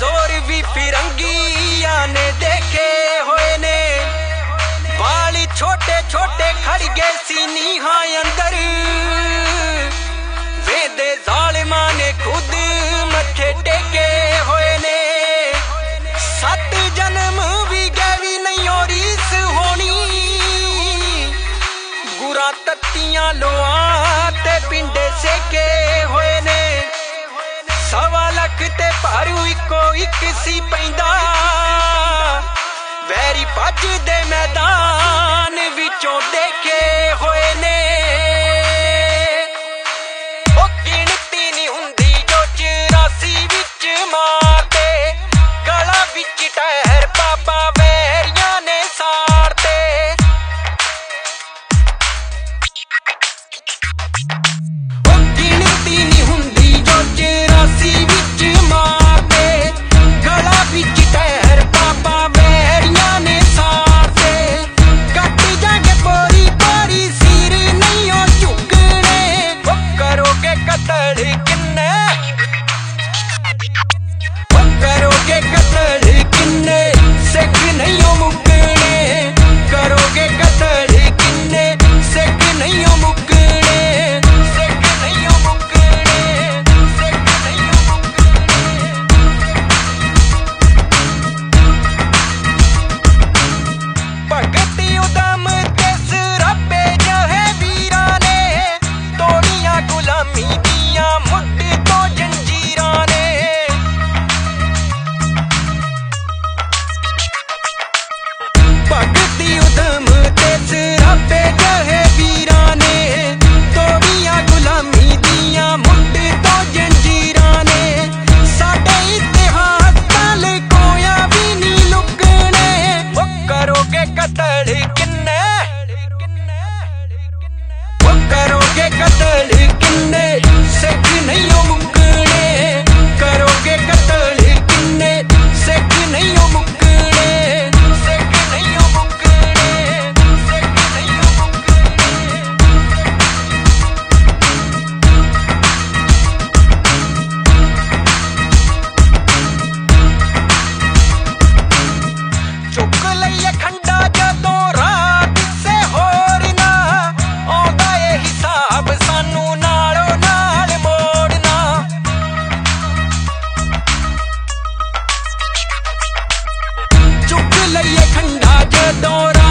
जोर भी फिरंगिया ने देखे हुए ने। बाल छोटे छोटे खड़ गए सीनी हाँ अंदर, वेदे जालिमा ने खुद मथे टेके हुए ने। 7 जन्म भी गए भी नहीं और रीस होनी, गुरा तत्तियां लोआ ते पिंडे सेके होए ने। 1.25 लाख ते भारू इको इक सी पैंदा, वैरी भज दे मैदान विचों देखे होए ने। ओ गिनती नहीं हुंदी जो 84 विच मारते, गला विच टहर बाबा वैरियां ने साड़ते। ओ गिनती नहीं हुंदी जो 84 विच मारते, गला विच टहर बाबा वैरियां ने साड़ते। कट जागे पोरी पोरी सिर नहीं ओ झुकने, ओ करोगे कतल किन्ने, ओ करोगे कतल किन्ने, सिख नहीं ओ मुकने। करोगे कतल किन्ने, सिख नहीं ओ मुकने, सिख नहीं ओ मुकने, सिख नहीं ओ मुकने। भगत उदम ते सराबे जहे वीरां ने, तोड़ियां गुलामी दियां मुੱਢ तो जंजीरां ने। भगत उदम ते सराबे जहे वीरां ने, तोड़ियां गुलामी दियां मुੱਢ तो जंजीरां ने। साडे इतिहास नाल कोया भी नहीं लुकने, ओ करोगे कतल किन्ने, ओ करोगे कतल किन्ने, सिख नहीं ओ मुकने। करोगे कतल किन्ने, सिख नहीं ओ मुकने, सिख नहीं ओ मुकने, सिख नहीं ओ मुकने। चुक लईए खंडा जदों रात से होर ना, आउंदा ए हिसाब सानू नालों नाल मोड़ना। चुक लईए खंडा जदों